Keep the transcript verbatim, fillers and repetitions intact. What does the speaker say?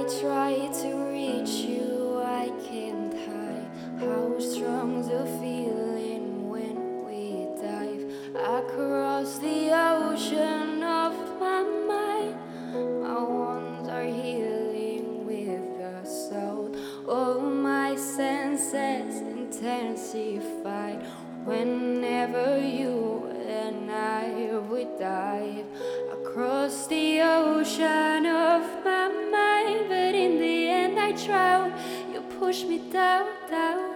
I try to reach you, I can't hide how strong the feeling when we dive across the ocean of my mind. My wounds are healing with the soul. All my senses intensified whenever you and I would dive across the ocean of my mind. But in the end I drown. You push me down, down.